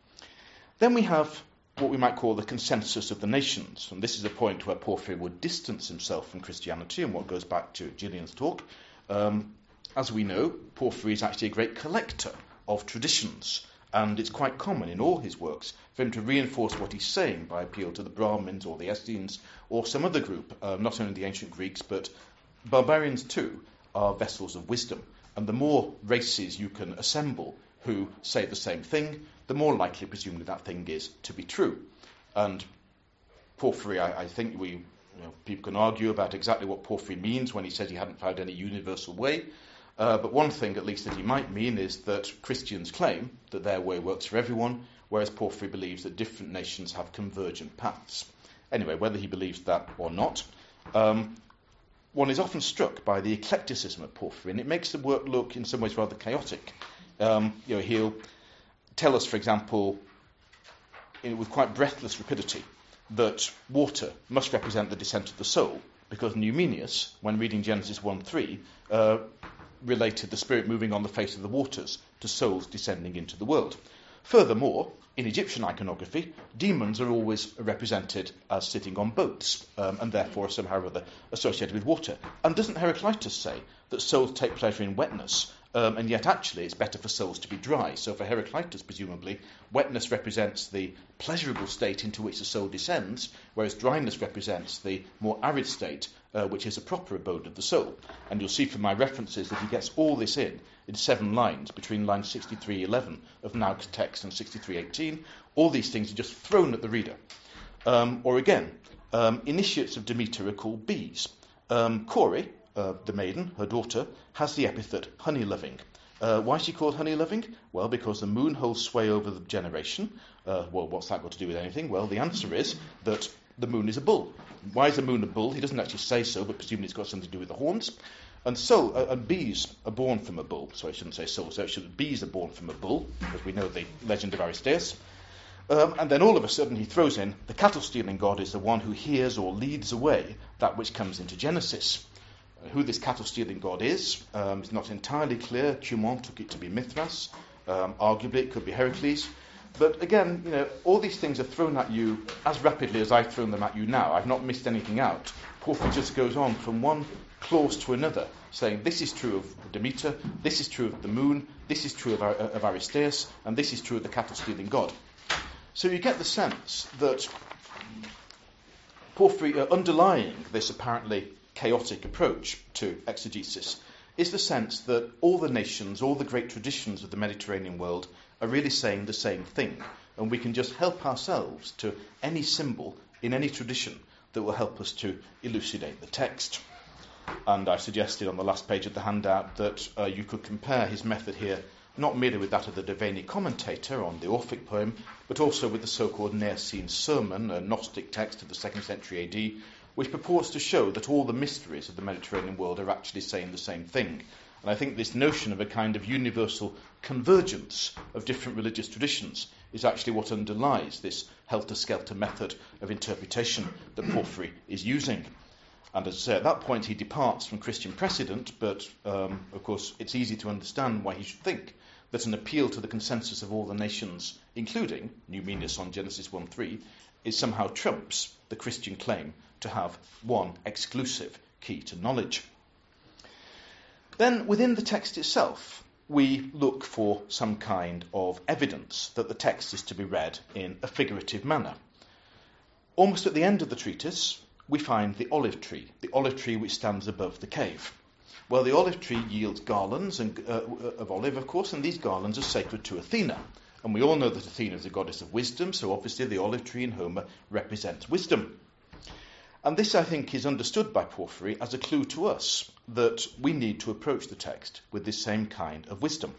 Then we have what we might call the consensus of the nations, and this is a point where Porphyry would distance himself from Christianity, and what goes back to Gillian's talk. Um, as we know, Porphyry is actually a great collector of traditions, and it's quite common in all his works for him to reinforce what he's saying by appeal to the Brahmins or the Essenes or some other group, uh, not only the ancient Greeks, but barbarians too are vessels of wisdom. And the more races you can assemble who say the same thing, the more likely, presumably, that thing is to be true. And Porphyry, I, I think we, you know, people can argue about exactly what Porphyry means when he says he hadn't found any universal way. Uh, but one thing, at least, that he might mean is that Christians claim that their way works for everyone, whereas Porphyry believes that different nations have convergent paths. Anyway, whether he believes that or not, um, one is often struck by the eclecticism of Porphyry, and it makes the work look, in some ways, rather chaotic. Um, you know, he'll tell us, for example, in, with quite breathless rapidity, that water must represent the descent of the soul, because Numenius, when reading Genesis one three, uh, related the spirit moving on the face of the waters to souls descending into the world. Furthermore, in Egyptian iconography, demons are always represented as sitting on boats, um, and therefore somehow or other associated with water. And doesn't Heraclitus say that souls take pleasure in wetness, um, and yet actually it's better for souls to be dry? So for Heraclitus, presumably, wetness represents the pleasurable state into which the soul descends, whereas dryness represents the more arid state, uh, which is a proper abode of the soul. And you'll see from my references that he gets all this in in seven lines, between lines sixty-three eleven of Naug's text and sixty-three eighteen. All these things are just thrown at the reader. Um, or again, um, initiates of Demeter are called bees. Um, Corey, uh, the maiden, her daughter, has the epithet honey-loving. Uh, why is she called honey-loving? Well, because the moon holds sway over the generation. Uh, well, what's that got to do with anything? Well, the answer is that the moon is a bull. Why is the moon a bull? He doesn't actually say so, but presumably it's got something to do with the horns. And so, uh, and bees are born from a bull. So I shouldn't say so. So should, bees are born from a bull, because we know the legend of Aristeus. Um, and then all of a sudden he throws in, the cattle-stealing god is the one who hears or leads away that which comes into Genesis. Uh, who this cattle-stealing god is um, is not entirely clear. Cumont took it to be Mithras. Um, arguably it could be Heracles. But again, you know, all these things are thrown at you as rapidly as I've thrown them at you now. I've not missed anything out. Porphyry just goes on from one clause to another, saying this is true of Demeter, this is true of the moon, this is true of, Ar- of Aristeas, and this is true of the cattle-stealing god. So you get the sense that Porphyry, uh, underlying this apparently chaotic approach to exegesis, is the sense that all the nations, all the great traditions of the Mediterranean world are really saying the same thing, and we can just help ourselves to any symbol in any tradition that will help us to elucidate the text. And I suggested on the last page of the handout that uh, you could compare his method here not merely with that of the Daveni commentator on the Orphic poem, but also with the so-called Nicene Sermon, a Gnostic text of the second century A D, which purports to show that all the mysteries of the Mediterranean world are actually saying the same thing. And I think this notion of a kind of universal convergence of different religious traditions is actually what underlies this helter-skelter method of interpretation that Porphyry is using. And as I say, at that point he departs from Christian precedent, but um, of course it's easy to understand why he should think that an appeal to the consensus of all the nations, including Numenius on Genesis one three, is somehow trumps the Christian claim to have one exclusive key to knowledge. Then within the text itself, we look for some kind of evidence that the text is to be read in a figurative manner. Almost at the end of the treatise, we find the olive tree, the olive tree which stands above the cave. Well, the olive tree yields garlands and, uh, of olive, of course, and these garlands are sacred to Athena. And we all know that Athena is the goddess of wisdom, so obviously the olive tree in Homer represents wisdom. And this, I think, is understood by Porphyry as a clue to us that we need to approach the text with this same kind of wisdom.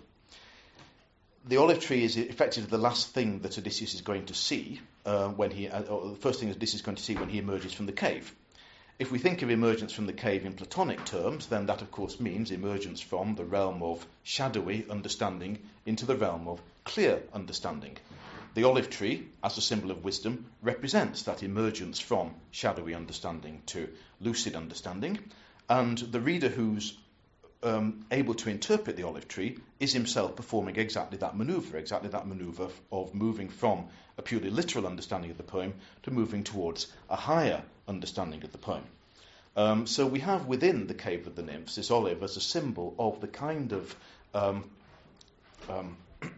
The olive tree is effectively the last thing that Odysseus is going to see uh, when he, uh, or the first thing that Odysseus is going to see when he emerges from the cave. If we think of emergence from the cave in Platonic terms, then that of course means emergence from the realm of shadowy understanding into the realm of clear understanding. The olive tree, as a symbol of wisdom, represents that emergence from shadowy understanding to lucid understanding, and the reader who's um, able to interpret the olive tree is himself performing exactly that manoeuvre, exactly that manoeuvre of moving from a purely literal understanding of the poem to moving towards a higher understanding of the poem. Um, so we have within the Cave of the Nymphs this olive as a symbol of the kind of um, um,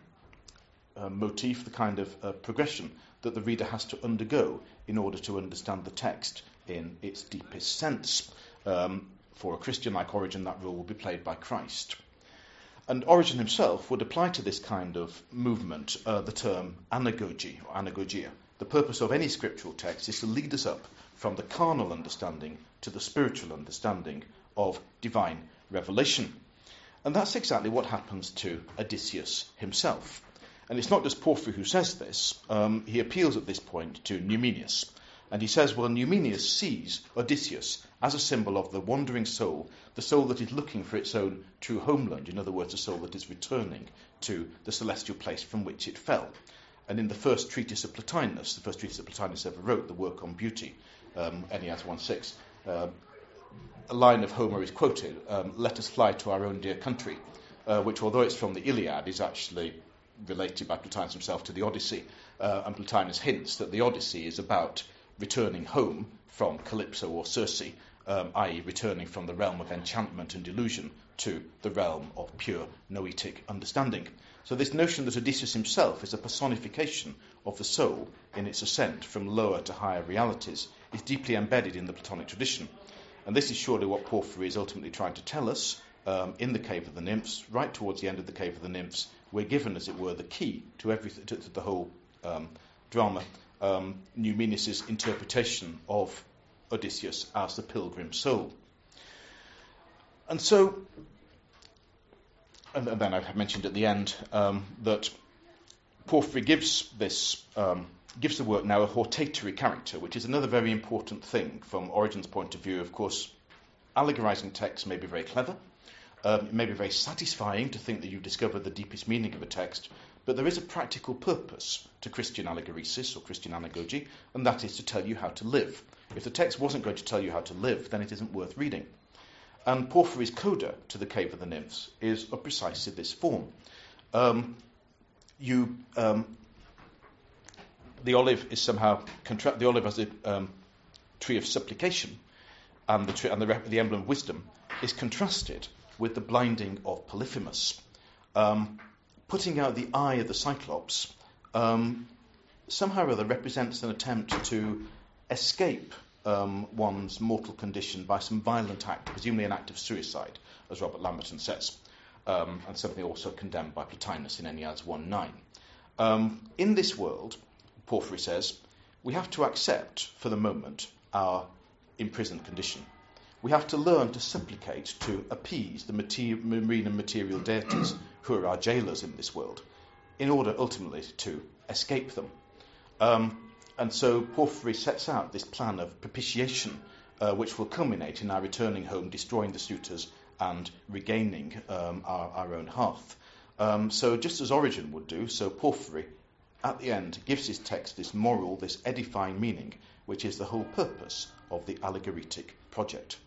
uh, motif, the kind of uh, progression that the reader has to undergo in order to understand the text in its deepest sense. Um, for a Christian like Origen, that role will be played by Christ. And Origen himself would apply to this kind of movement uh, the term anagogy or anagogia. The purpose of any scriptural text is to lead us up from the carnal understanding to the spiritual understanding of divine revelation. And that's exactly what happens to Odysseus himself. And it's not just Porphyry who says this. Um, he appeals at this point to Numenius. And he says, well, Numenius sees Odysseus as a symbol of the wandering soul, the soul that is looking for its own true homeland, in other words, a soul that is returning to the celestial place from which it fell. And in the first treatise of Plotinus, the first treatise that Plotinus ever wrote, the work on beauty, um, Enniad one six, uh, a line of Homer is quoted, um, let us fly to our own dear country, uh, which, although it's from the Iliad, is actually related by Plotinus himself to the Odyssey. Uh, and Plotinus hints that the Odyssey is about returning home from Calypso or Circe, um, that is returning from the realm of enchantment and delusion to the realm of pure noetic understanding. So this notion that Odysseus himself is a personification of the soul in its ascent from lower to higher realities is deeply embedded in the Platonic tradition. And this is surely what Porphyry is ultimately trying to tell us um, in the Cave of the Nymphs. Right towards the end of the Cave of the Nymphs, we're given, as it were, the key to everything, to, to the whole um, drama, um, Numenius' interpretation of Odysseus as the pilgrim soul. And so, and, and then I mentioned at the end um, that Porphyry gives this um, gives the work now a hortatory character, which is another very important thing from Origen's point of view. Of course, allegorizing text may be very clever. Um, it may be very satisfying to think that you've discovered the deepest meaning of a text, but there is a practical purpose to Christian allegoresis or Christian anagogy, and that is to tell you how to live. If the text wasn't going to tell you how to live, then it isn't worth reading. And Porphyry's coda to the Cave of the Nymphs is of precisely this form. Um, you, um, the olive is somehow contra- the olive as a um, tree of supplication, and the tree, and the, the emblem of wisdom. is contrasted with the blinding of Polyphemus. Um, putting out the eye of the Cyclops um, somehow or other represents an attempt to escape um, one's mortal condition by some violent act, presumably an act of suicide, as Robert Lamberton says, um, and something also condemned by Plotinus in Enniads one nine. Um, in this world, Porphyry says, we have to accept, for the moment, our imprisoned condition. We have to learn to supplicate, to appease the mater- marine and material deities who are our jailers in this world, in order ultimately to escape them. Um, and so Porphyry sets out this plan of propitiation, uh, which will culminate in our returning home, destroying the suitors, and regaining um, our, our own hearth. Um, so just as Origen would do, so Porphyry, at the end, gives his text this moral, this edifying meaning, which is the whole purpose of the allegoritic project.